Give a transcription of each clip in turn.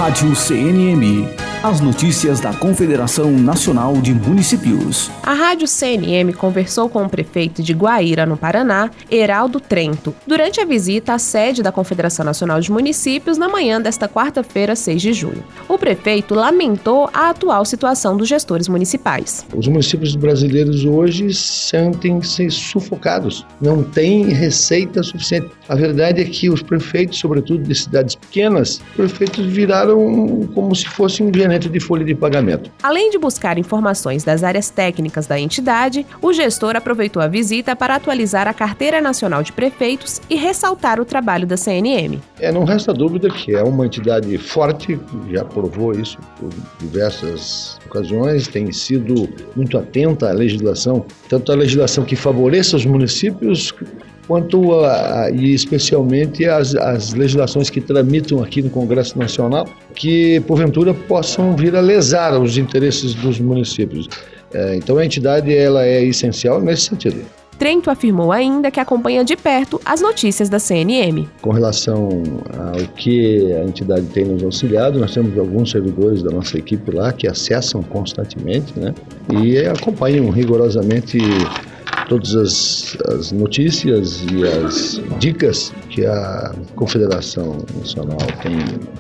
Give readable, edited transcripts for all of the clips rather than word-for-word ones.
Rádio CNM. As notícias da Confederação Nacional de Municípios. A Rádio CNM conversou com o prefeito de Guaíra, no Paraná, Heraldo Trento, durante a visita à sede da Confederação Nacional de Municípios na manhã desta quarta-feira, 6 de junho. O prefeito lamentou a atual situação dos gestores municipais. Os municípios brasileiros hoje sentem-se sufocados, não têm receita suficiente. A verdade é que os prefeitos, sobretudo de cidades pequenas, os prefeitos viraram como se fossem um gerente de folha de pagamento. Além de buscar informações das áreas técnicas da entidade, o gestor aproveitou a visita para atualizar a Carteira Nacional de Prefeitos e ressaltar o trabalho da CNM. Não resta dúvida que é uma entidade forte, já provou isso por diversas ocasiões, tem sido muito atenta à legislação, tanto a legislação que favoreça os municípios, quanto e especialmente as legislações que tramitam aqui no Congresso Nacional, que porventura possam vir a lesar os interesses dos municípios. Então a entidade ela é essencial nesse sentido. Trento afirmou ainda que acompanha de perto as notícias da CNM. Com relação ao que a entidade tem nos auxiliado, nós temos alguns servidores da nossa equipe lá que acessam constantemente, e acompanham rigorosamente todas as notícias e as dicas que a Confederação Nacional tem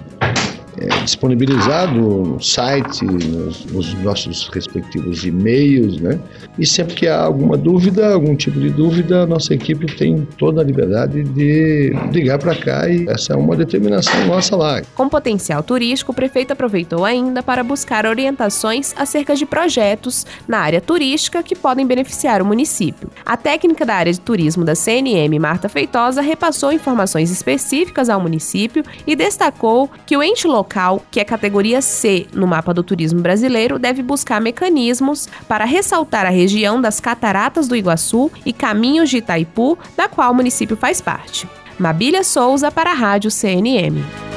disponibilizado no site, nos nossos respectivos e-mails, E sempre que há alguma dúvida, algum tipo de dúvida, a nossa equipe tem toda a liberdade de ligar para cá e essa é uma determinação nossa lá. Com potencial turístico, o prefeito aproveitou ainda para buscar orientações acerca de projetos na área turística que podem beneficiar o município. A técnica da área de turismo da CNM, Marta Feitosa, repassou informações específicas ao município e destacou que o ente local, que é categoria C no mapa do turismo brasileiro, deve buscar mecanismos para ressaltar a região das Cataratas do Iguaçu e Caminhos de Itaipu, da qual o município faz parte. Mabília Souza para a Rádio CNM.